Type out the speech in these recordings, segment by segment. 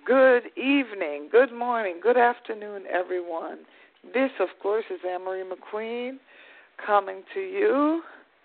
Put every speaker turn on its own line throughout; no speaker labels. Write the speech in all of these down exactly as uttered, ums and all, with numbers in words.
Good evening, good morning, good afternoon, everyone. This, of course, is Anne-Marie McQueen coming to you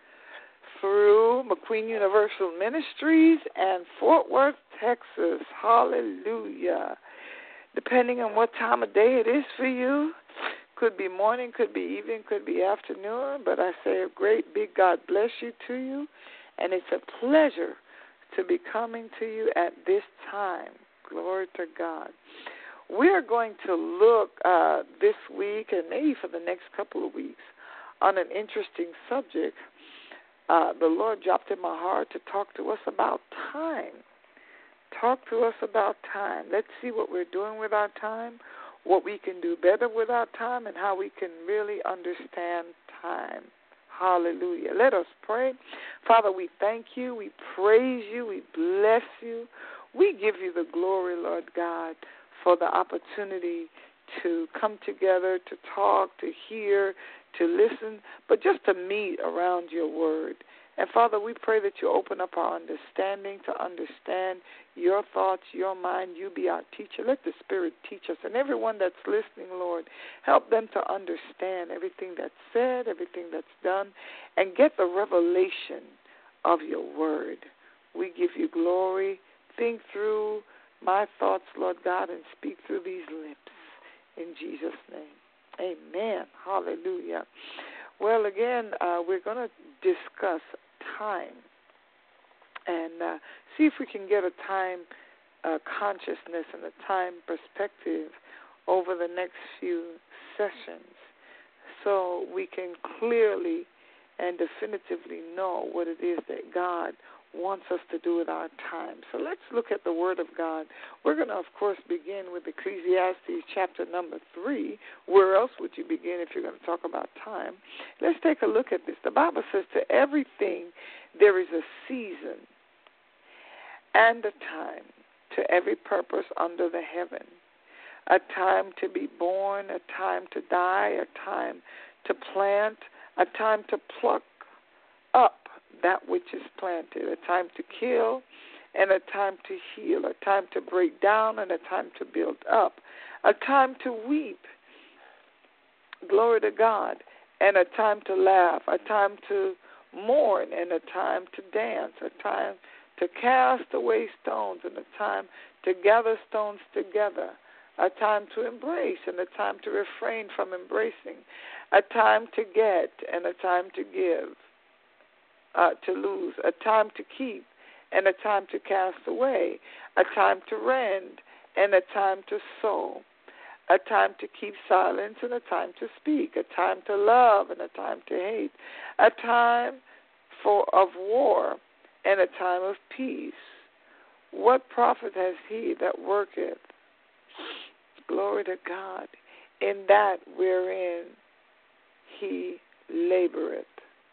through McQueen Universal Ministries and Fort Worth, Texas. Hallelujah. Depending on what time of day it is for you, could be morning, could be evening, could be afternoon, but I say a great big God bless you to you, and it's a pleasure to be coming to you at this time. Glory to God. We are going to look uh, this week and maybe for the next couple of weeks on an interesting subject. Uh, the Lord dropped in my heart to talk to us about time. Talk to us about time. Let's see what we're doing with our time, what we can do better with our time, and how we can really understand time. Hallelujah. Let us pray. Father, we thank you. We praise you. We bless you. We give you the glory, Lord God, for the opportunity to come together, to talk, to hear, to listen, but just to meet around your word. And, Father, we pray that you open up our understanding to understand your thoughts, your mind. You be our teacher. Let the Spirit teach us. And everyone that's listening, Lord, help them to understand everything that's said, everything that's done, and get the revelation of your word. We give you glory. Think through my thoughts, Lord God, and speak through these lips. In Jesus' name, amen. Hallelujah. Well, again, uh, we're going to discuss time and uh, see if we can get a time uh, consciousness and a time perspective over the next few sessions so we can clearly and definitively know what it is that God wants us to do with our time. So let's look at the Word of God. We're going to, of course, begin with Ecclesiastes chapter number three. Where else would you begin if you're going to talk about time? Let's take a look at this. The Bible says, to everything there is a season and a time, to every purpose under the heaven. A time to be born, a time to die, a time to plant, a time to pluck up that which is planted, a time to kill and a time to heal, a time to break down and a time to build up, a time to weep, glory to God, and a time to laugh, a time to mourn and a time to dance, a time to cast away stones and a time to gather stones together, a time to embrace and a time to refrain from embracing, a time to get and a time to give. Uh, to lose, a time to keep, and a time to cast away, a time to rend, and a time to sow, a time to keep silence, and a time to speak, a time to love, and a time to hate, a time for of war, and a time of peace. What profit has he that worketh, glory to God, in that wherein he laboreth?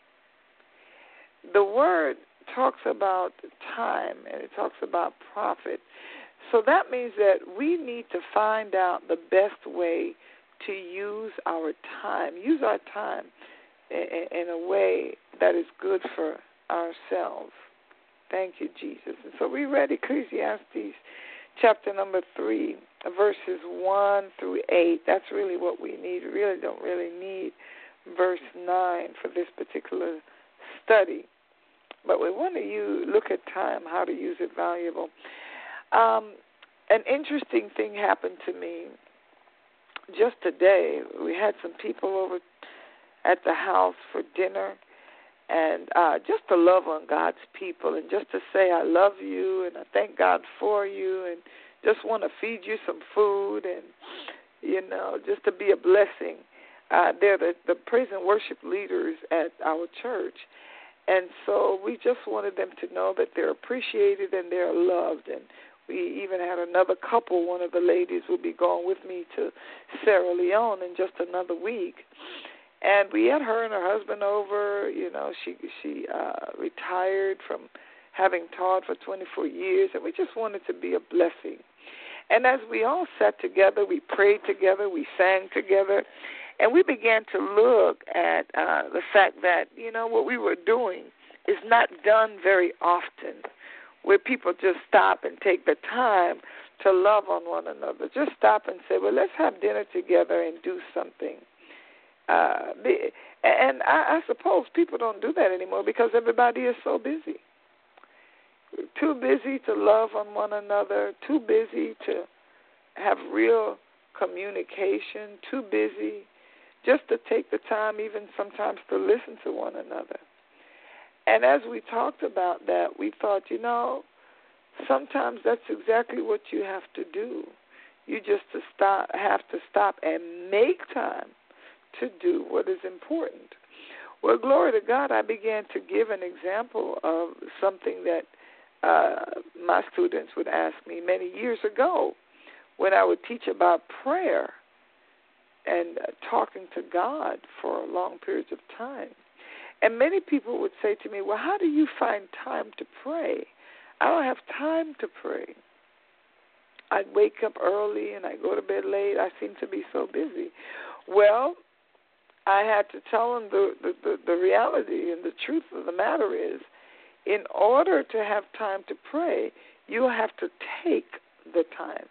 The word talks about time and it talks about profit. So that means that we need to find out the best way to use our time, use our time in, in a way that is good for ourselves. Thank you, Jesus. And so we read Ecclesiastes chapter number three, verses one through eight. That's really what we need. We really don't really need verse nine for this particular study, but we want to use, look at time, how to use it valuable. Um, an interesting thing happened to me just today. We had some people over at the house for dinner, and uh, just to love on God's people and just to say I love you and I thank God for you and just want to feed you some food and, you know, just to be a blessing. Uh, they're the, the praise and worship leaders at our church. And so we just wanted them to know that they're appreciated and they're loved. And we even had another couple. One of the ladies will be going with me to Sierra Leone in just another week. And we had her and her husband over. You know, she she uh, retired from having taught for twenty-four years, and we just wanted to be a blessing. And as we all sat together, we prayed together, we sang together, and we began to look at uh, the fact that, you know, what we were doing is not done very often. where people just stop and take the time to love on one another. Just stop and say, well, let's have dinner together and do something. Uh, and I, I suppose people don't do that anymore because everybody is so busy. Too busy to love on one another, too busy to have real communication, too busy just to take the time even sometimes to listen to one another. And as we talked about that, we thought, you know, sometimes that's exactly what you have to do. You just to stop, have to stop and make time to do what is important. Well, glory to God, I began to give an example of something that uh, my students would ask me many years ago when I would teach about prayer and uh, talking to God for long periods of time. And many people would say to me, well, how do you find time to pray? I don't have time to pray. I wake up early and I go to bed late. I seem to be so busy. Well, I had to tell them the, the, the, the reality and the truth of the matter is, in order to have time to pray, you have to take the time.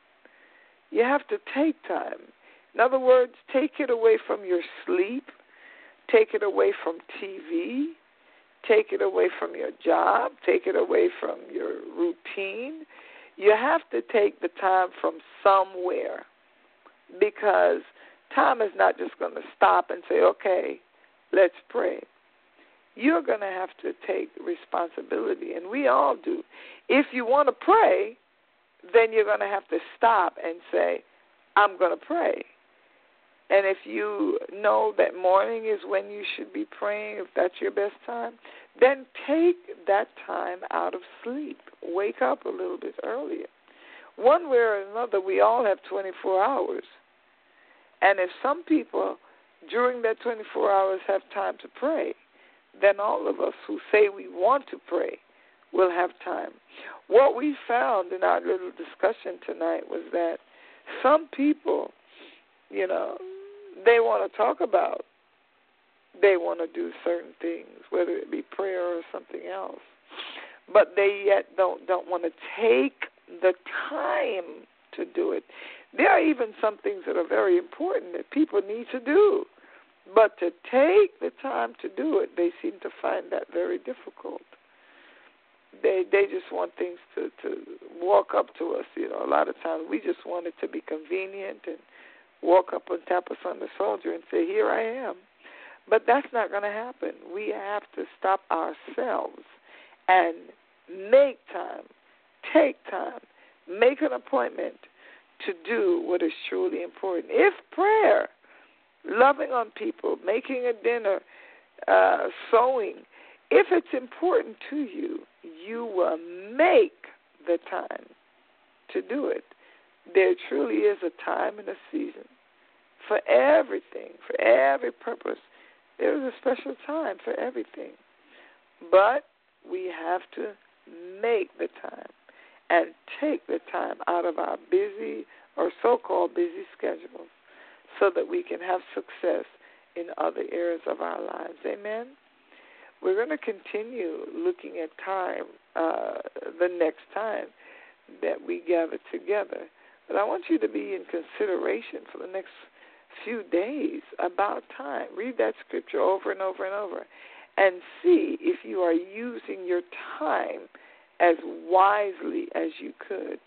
You have to take time. In other words, take it away from your sleep, take it away from T V, take it away from your job, take it away from your routine. You have to take the time from somewhere because time is not just going to stop and say, okay, let's pray. You're going to have to take responsibility, and we all do. If you want to pray, then you're going to have to stop and say, I'm going to pray. And if you know that morning is when you should be praying, if that's your best time, then take that time out of sleep. Wake up a little bit earlier. One way or another, we all have twenty-four hours. And if some people during that twenty-four hours have time to pray, then all of us who say we want to pray will have time. What we found in our little discussion tonight was that some people, you know, they want to talk about, they want to do certain things, whether it be prayer or something else, but they yet don't don't want to take the time to do it. There are even some things that are very important that people need to do, but to take the time to do it, they seem to find that very difficult. They they just want things to, to walk up to us. You know, a lot of times we just want it to be convenient and walk up and tap us on the shoulder and say, here I am. But that's not going to happen. We have to stop ourselves and make time, take time, make an appointment to do what is truly important. If prayer, loving on people, making a dinner, uh, sewing, if it's important to you, you will make the time to do it. There truly is a time and a season for everything, for every purpose. There is a special time for everything. But we have to make the time and take the time out of our busy or so-called busy schedules so that we can have success in other areas of our lives. Amen? We're going to continue looking at time uh, the next time that we gather together. But I want you to be in consideration for the next few days about time. Read that scripture over and over and over and see if you are using your time as wisely as you could.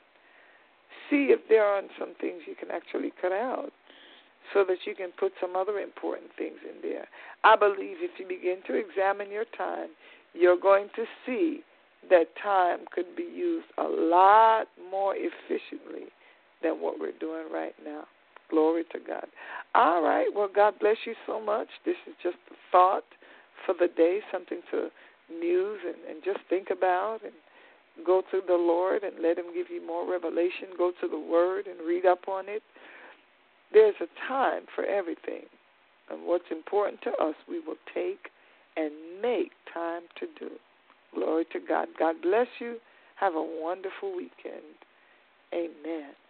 See if there are some things you can actually cut out so that you can put some other important things in there. I believe if you begin to examine your time, you're going to see that time could be used a lot more efficiently than what we're doing right now. Glory to God. All right. Well, God bless you so much. This is just a thought for the day, something to muse and, and just think about and go to the Lord and let him give you more revelation. Go to the Word and read up on it. There's a time for everything. And what's important to us, we will take and make time to do. Glory to God. God bless you. Have a wonderful weekend. Amen.